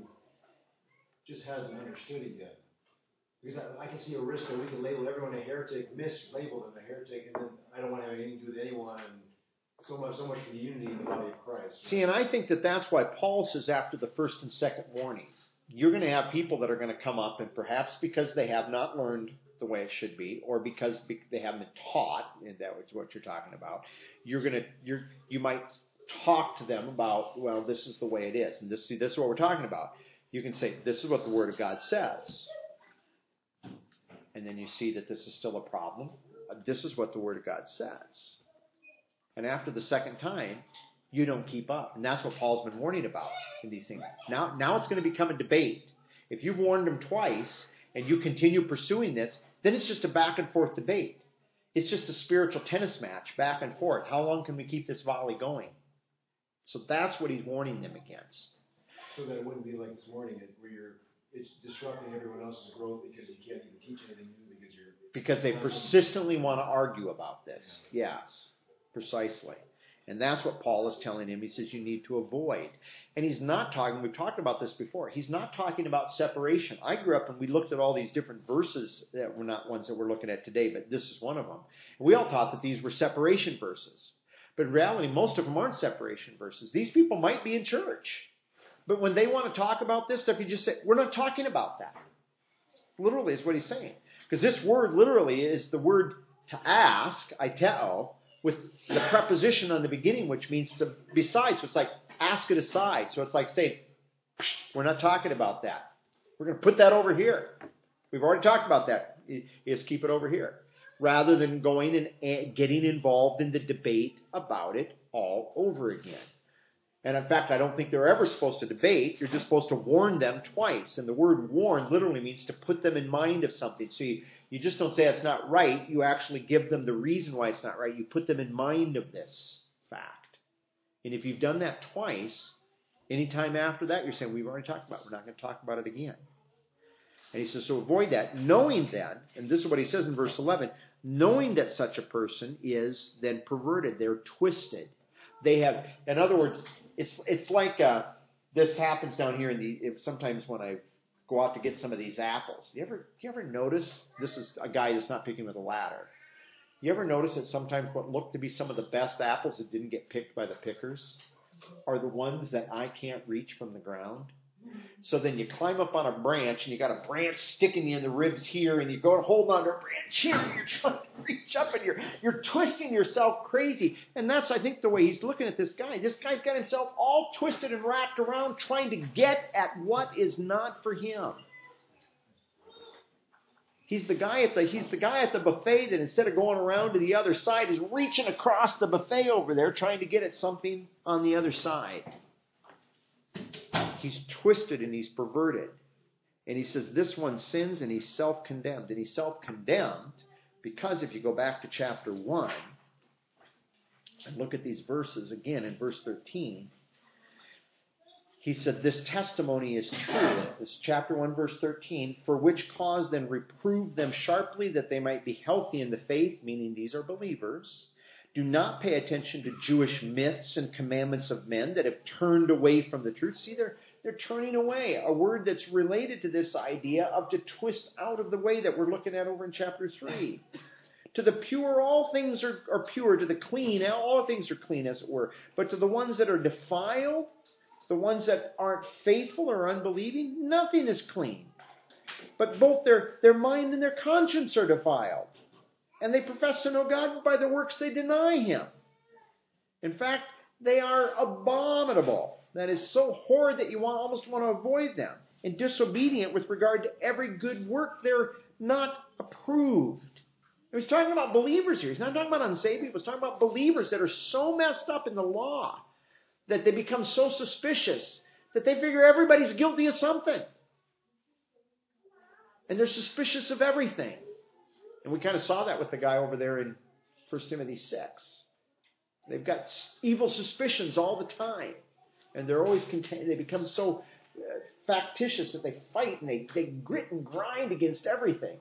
just hasn't understood it yet. Because I, I can see a risk that we can label everyone a heretic, mislabel them a heretic, and then I don't want to have anything to do with anyone, and so much, so much for the unity in the body of Christ. See, and I think that that's why Paul says after the first and second warning, you're going to have people that are going to come up, and perhaps because they have not learned the way it should be, or because they haven't been taught, and that was what you're talking about, you're going to, you're, you might talk to them about, well, this is the way it is, and this, see, this is what we're talking about. You can say, this is what the Word of God says. And then you see that this is still a problem. This is what the Word of God says. And after the second time, you don't keep up. And that's what Paul's been warning about in these things. Now, now it's going to become a debate. If you've warned them twice and you continue pursuing this, then it's just a back and forth debate. It's just a spiritual tennis match, back and forth. How long can we keep this volley going? So that's what he's warning them against. So that it wouldn't be like this morning where you're it's disrupting everyone else's growth because you can't even teach anything new because you're... Because they persistently want to argue about this. Yes, precisely. And that's what Paul is telling him. He says you need to avoid. And he's not talking, we've talked about this before, he's not talking about separation. I grew up and we looked at all these different verses that were not ones that we're looking at today, but this is one of them. And we all thought that these were separation verses. But in reality, most of them aren't separation verses. These people might be in church. But when they want to talk about this stuff, you just say, we're not talking about that. Literally is what he's saying. Because this word literally is the word to ask, aiteo, with the preposition on the beginning, which means to beside. So it's like ask it aside. So it's like saying, we're not talking about that. We're going to put that over here. We've already talked about that. Is keep it over here. Rather than going and getting involved in the debate about it all over again. And in fact, I don't think they're ever supposed to debate. You're just supposed to warn them twice. And the word warn literally means to put them in mind of something. So you, you just don't say it's not right. You actually give them the reason why it's not right. You put them in mind of this fact. And if you've done that twice, anytime after that, you're saying, we've already talked about it. We're not going to talk about it again. And he says, so avoid that, knowing then, and this is what he says in verse eleven, knowing that such a person is then perverted. They're twisted. They have, in other words, it's it's like uh, this happens down here in the, if sometimes when I go out to get some of these apples. You ever you ever notice, this is a guy that's not picking with a ladder. You ever notice that sometimes what look to be some of the best apples that didn't get picked by the pickers are the ones that I can't reach from the ground? So then you climb up on a branch, and you got a branch sticking you in the ribs here, and you go and hold on to a branch here, and you're trying to reach up, and you're you're twisting yourself crazy. And that's, I think, the way he's looking at this guy. This guy's got himself all twisted and wrapped around trying to get at what is not for him. He's the guy at the he's the guy at the buffet that instead of going around to the other side is reaching across the buffet over there trying to get at something on the other side. He's twisted and he's perverted. And he says this one sins and he's self-condemned. And he's self-condemned because if you go back to chapter one and look at these verses again in verse thirteen, he said this testimony is true. This is chapter one verse thirteen. For which cause then reprove them sharply that they might be healthy in the faith, meaning these are believers. Do not pay attention to Jewish myths and commandments of men that have turned away from the truth. See, they're, they're turning away. A word that's related to this idea of to twist out of the way that we're looking at over in chapter three. To the pure, all things are, are pure. To the clean, all things are clean, as it were. But to the ones that are defiled, the ones that aren't faithful or unbelieving, nothing is clean. But both their, their mind and their conscience are defiled. And they profess to know God, but by their works they deny Him. In fact, they are abominable. That is so horrid that you want, almost want to avoid them. And disobedient with regard to every good work. They're not approved. He's talking about believers here. He's not talking about unsaved people. He's talking about believers that are so messed up in the law that they become so suspicious that they figure everybody's guilty of something. And they're suspicious of everything. And we kind of saw that with the guy over there in First Timothy six. They've got evil suspicions all the time. And they're always content, they become so uh, factitious that they fight and they, they grit and grind against everything.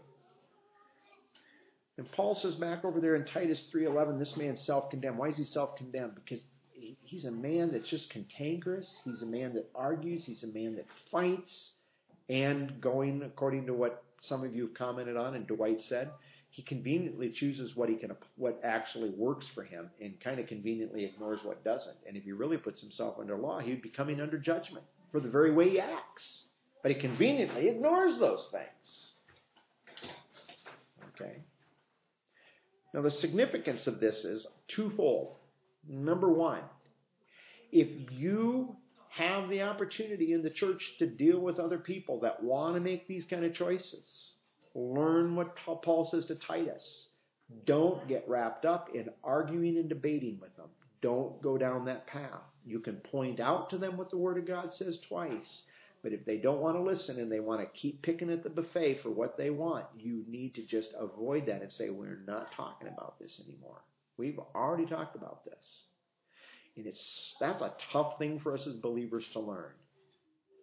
And Paul says back over there in Titus three eleven, this man's self-condemned. Why is he self-condemned? Because he, he's a man that's just cantankerous. He's a man that argues. He's a man that fights. And going according to what some of you have commented on and Dwight said, he conveniently chooses what he can, what actually works for him and kind of conveniently ignores what doesn't. And if he really puts himself under law, he would be coming under judgment for the very way he acts. But he conveniently ignores those things. Okay. Now the significance of this is twofold. Number one, if you have the opportunity in the church to deal with other people that want to make these kind of choices, learn what Paul says to Titus. Don't get wrapped up in arguing and debating with them. Don't go down that path. You can point out to them what the Word of God says twice, but if they don't want to listen and they want to keep picking at the buffet for what they want, you need to just avoid that and say, we're not talking about this anymore. We've already talked about this. And it's that's a tough thing for us as believers to learn.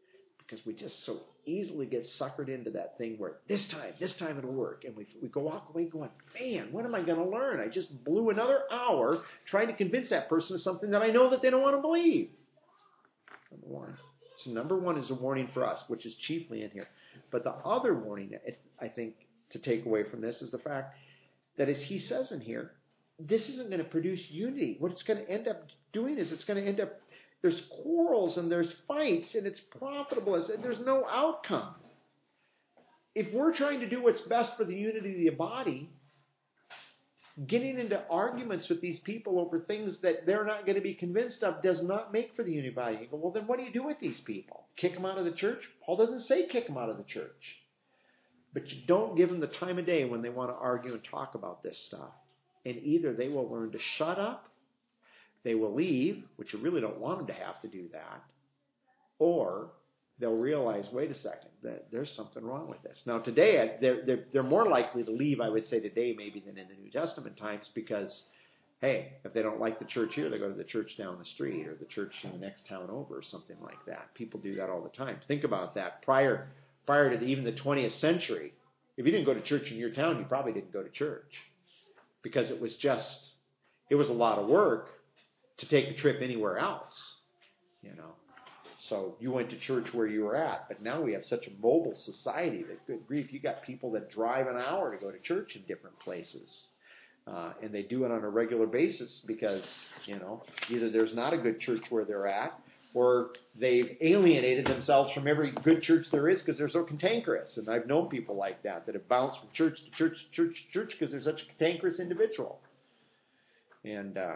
Because we just so easily get suckered into that thing where this time, this time it'll work. And we, we go walk away going, man, what am I going to learn? I just blew another hour trying to convince that person of something that I know that they don't want to believe. Number one. So number one is a warning for us, which is chiefly in here. But the other warning, I think, to take away from this is the fact that, as he says in here, this isn't going to produce unity. What it's going to end up doing is it's going to end up, there's quarrels and there's fights and it's profitable and there's no outcome. If we're trying to do what's best for the unity of the body, getting into arguments with these people over things that they're not going to be convinced of does not make for the unity of the body. You go, well, then what do you do with these people? Kick them out of the church? Paul doesn't say kick them out of the church. But you don't give them the time of day when they want to argue and talk about this stuff. And either they will learn to shut up, they will leave, which you really don't want them to have to do that, or they'll realize, wait a second, that there's something wrong with this. Now today, they're, they're, they're more likely to leave, I would say today, maybe than in the New Testament times, because, hey, if they don't like the church here, they go to the church down the street or the church in the next town over or something like that. People do that all the time. Think about that. Prior, prior to the, even the twentieth century, if you didn't go to church in your town, you probably didn't go to church, because it was just, it was a lot of work to take a trip anywhere else, you know. So you went to church where you were at. But now we have such a mobile society that, good grief, you got people that drive an hour to go to church in different places. Uh, and they do it on a regular basis because, you know, either there's not a good church where they're at, or they've alienated themselves from every good church there is because they're so cantankerous. And I've known people like that, that have bounced from church to church to church to church because they're such a cantankerous individual. And uh,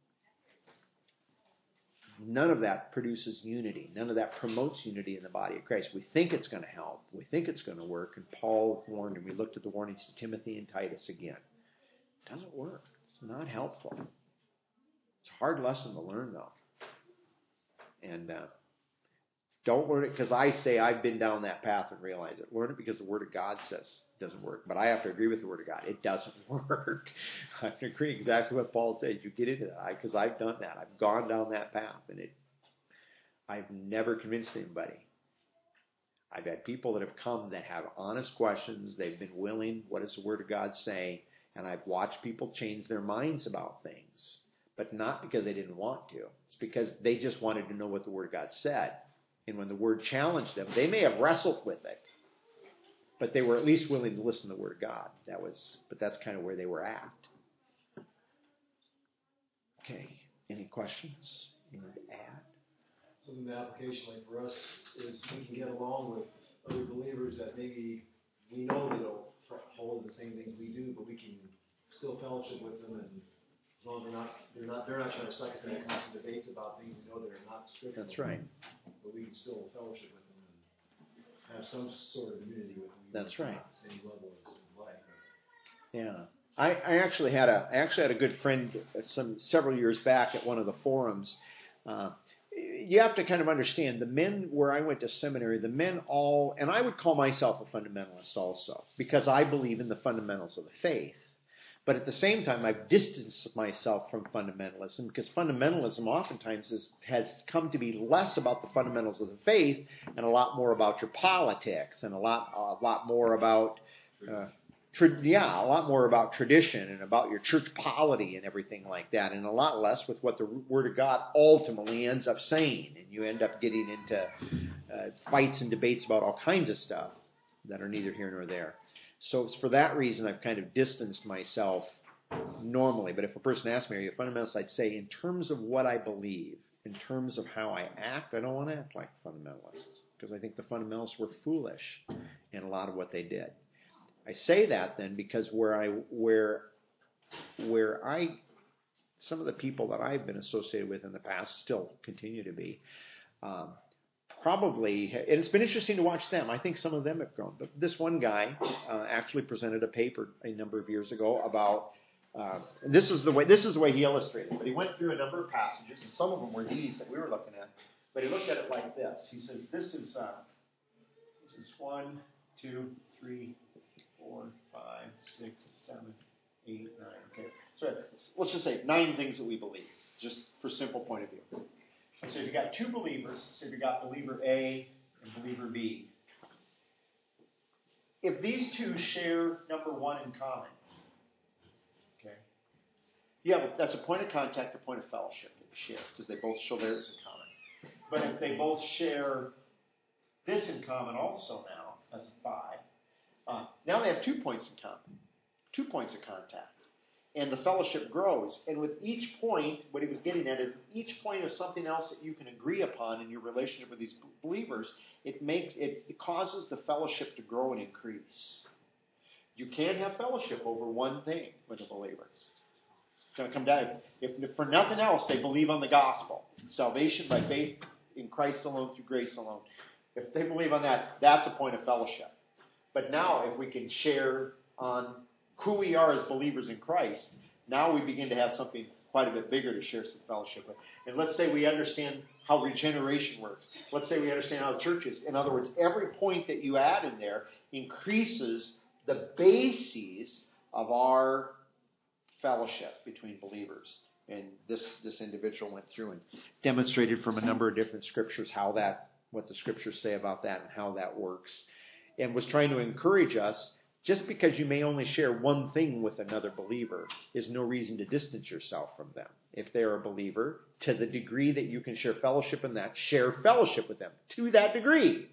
none of that produces unity. None of that promotes unity in the body of Christ. We think it's going to help. We think it's going to work. And Paul warned, and we looked at the warnings to Timothy and Titus again. It doesn't work. It's not helpful. It's a hard lesson to learn, though. And uh, don't learn it because I say I've been down that path and realize it. Learn it because the Word of God says it doesn't work. But I have to agree with the Word of God. It doesn't work. I can agree exactly what Paul says. You get into that because I've done that. I've gone down that path, and it. I've never convinced anybody. I've had people that have come that have honest questions. They've been willing. What does the Word of God say? And I've watched people change their minds about things. But not because they didn't want to. It's because they just wanted to know what the Word of God said. And when the Word challenged them, they may have wrestled with it, but they were at least willing to listen to the Word of God. That was, but that's kind of where they were at. Okay, any questions you want to add? So the application, like for us, is we can get along with other believers that maybe we know they don't hold the same things we do, but we can still fellowship with them, and as long as they're not, they're not, they're not trying to suck us into constant debates about things we know that are not scriptural. That's right. But we can still fellowship with them and have some sort of unity with them. That's right. Not the same level as life. Yeah, I, I actually had a I actually had a good friend some several years back at one of the forums. Uh, you have to kind of understand the men where I went to seminary. The men all, and I would call myself a fundamentalist also because I believe in the fundamentals of the faith. But at the same time, I've distanced myself from fundamentalism because fundamentalism oftentimes is, has come to be less about the fundamentals of the faith and a lot more about your politics and a lot a lot more about, uh, tra- yeah, a lot more about tradition and about your church polity and everything like that, and a lot less with what the Word of God ultimately ends up saying. And you end up getting into uh, fights and debates about all kinds of stuff that are neither here nor there. So it's for that reason I've kind of distanced myself normally. But if a person asks me, are you a fundamentalist? I'd say in terms of what I believe, in terms of how I act, I don't want to act like fundamentalists because I think the fundamentalists were foolish in a lot of what they did. I say that then because where I where where I some of the people that I've been associated with in the past still continue to be. Um, Probably, and it's been interesting to watch them. I think some of them have grown. But this one guy uh, actually presented a paper a number of years ago about. Uh, this is the way. This is the way he illustrated it. But he went through a number of passages, and some of them were these that we were looking at. But he looked at it like this. He says, "This is uh, this is one, two, three, four, five, six, seven, eight, nine. Okay, so let's just say nine things that we believe, just for simple point of view." So if you got two believers, so if you got believer A and believer B. If these two share number one in common, okay, you have a, that's a point of contact, a point of fellowship that you share because they both share theirs in common. But if they both share this in common also now, that's a five. Uh, now they have two points in common, two points of contact. And the fellowship grows. And with each point, what he was getting at is each point of something else that you can agree upon in your relationship with these believers, it makes it, it causes the fellowship to grow and increase. You can't have fellowship over one thing with a believer. It's going to come down. If, if for nothing else, they believe on the gospel, salvation by faith in Christ alone through grace alone. If they believe on that, that's a point of fellowship. But now, if we can share on who we are as believers in Christ, now we begin to have something quite a bit bigger to share some fellowship with. And let's say we understand how regeneration works. Let's say we understand how the church is. In other words, every point that you add in there increases the bases of our fellowship between believers. And this, this individual went through and demonstrated from a number of different scriptures how that, what the scriptures say about that and how that works. And was trying to encourage us, just because you may only share one thing with another believer is no reason to distance yourself from them. If they're a believer, to the degree that you can share fellowship in that, share fellowship with them to that degree.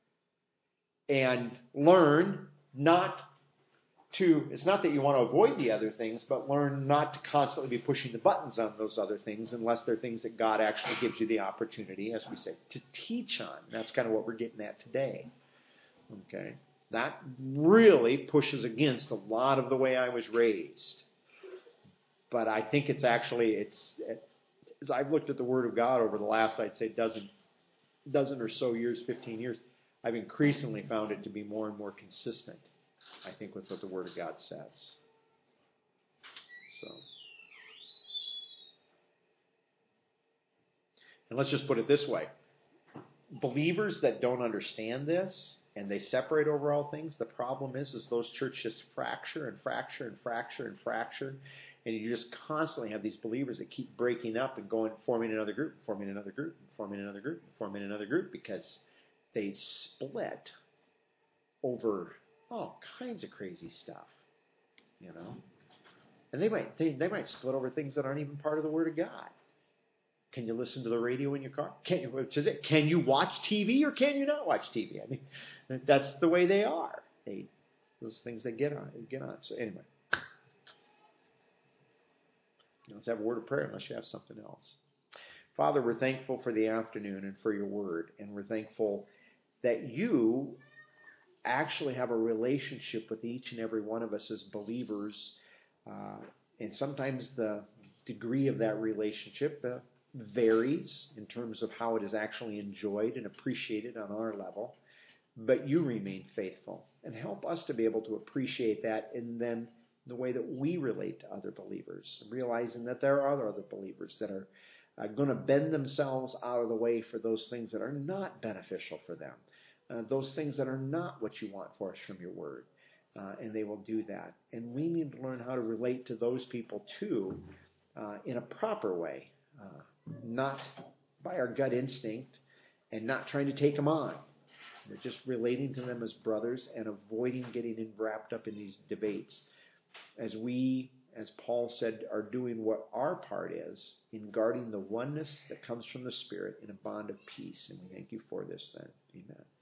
And learn not to, it's not that you want to avoid the other things, but learn not to constantly be pushing the buttons on those other things unless they're things that God actually gives you the opportunity, as we say, to teach on. That's kind of what we're getting at today. Okay? That really pushes against a lot of the way I was raised. But I think it's actually, it's as I've looked at the Word of God over the last, I'd say, dozen, dozen or so years, fifteen years, I've increasingly found it to be more and more consistent, I think, with what the Word of God says. So, and let's just put it this way. Believers that don't understand this, and they separate over all things, the problem is, is those churches fracture and fracture and fracture and fracture, and you just constantly have these believers that keep breaking up and going, forming another group, forming another group, forming another group, forming another group, because they split over all kinds of crazy stuff, you know. And they might they, they might split over things that aren't even part of the Word of God. Can you listen to the radio in your car? Can you, which is it? Can you watch T V or can you not watch T V? I mean, that's the way they are. They, those things they get on, get on. So anyway, let's have a word of prayer unless you have something else. Father, we're thankful for the afternoon and for your word, and we're thankful that you actually have a relationship with each and every one of us as believers, uh, and sometimes the degree of that relationship uh, varies in terms of how it is actually enjoyed and appreciated on our level. But you remain faithful, and help us to be able to appreciate that in then the way that we relate to other believers, realizing that there are other believers that are uh, going to bend themselves out of the way for those things that are not beneficial for them, uh, those things that are not what you want for us from your word, uh, and they will do that. And we need to learn how to relate to those people too uh, in a proper way, uh, not by our gut instinct and not trying to take them on. We're just relating to them as brothers and avoiding getting wrapped up in these debates. As we, as Paul said, are doing what our part is in guarding the oneness that comes from the Spirit in a bond of peace. And we thank you for this then. Amen.